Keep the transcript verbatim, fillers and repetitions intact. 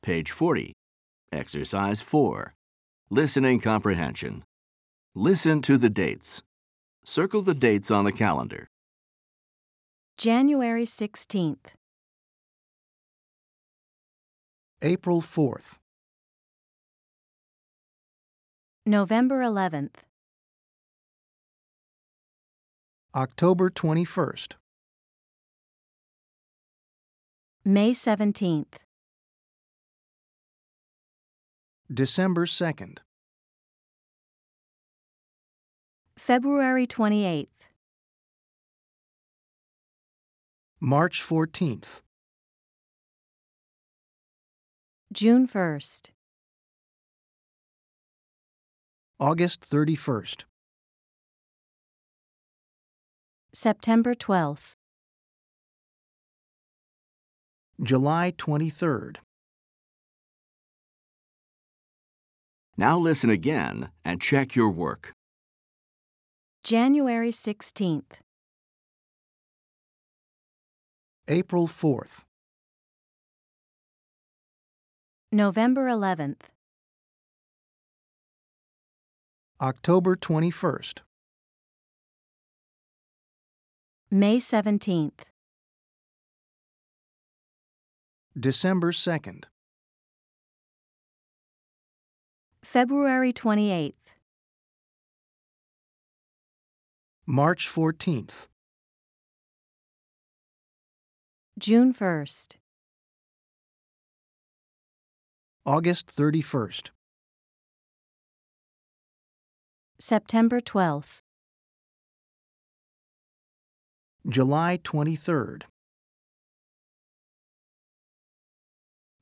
Page forty. Exercise four. Listening comprehension. Listen to the dates. Circle the dates on the calendar. January sixteenth, April fourth, November eleventh, October twenty-first, May seventeenth, December second, February twenty-eighth, March fourteenth, June first, August thirty-first, September twelfth, July twenty-third. Now listen again and check your work. January sixteenth, April fourth, November eleventh, October twenty-first, May seventeenth, December second, February twenty-eighth, March fourteenth, June first, August thirty-first, September twelfth, July twenty-third.